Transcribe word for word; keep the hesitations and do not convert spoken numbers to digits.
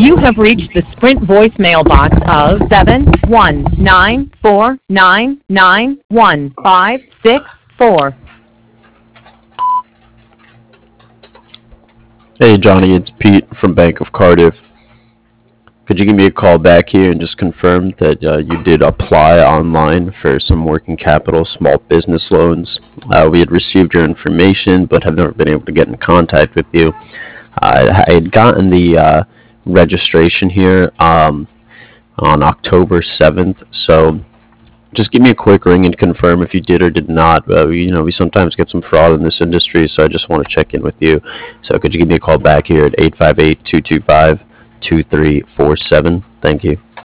You have reached the Sprint voicemail box of seven one nine four nine nine one five six four. Hey Johnny, it's Pete from Bank of Cardiff. Could you give me a call back here and just confirm that uh, you did apply online for some working capital small business loans? Uh, we had received your information but have never been able to get in contact with you. Uh, I had gotten the uh, registration here um, on October seventh, so just give me a quick ring and confirm if you did or did not. Uh, we, you know, we sometimes get some fraud in this industry, so I just want to check in with you. So could you give me a call back here at eight five eight, two two five, two three four seven? Thank you.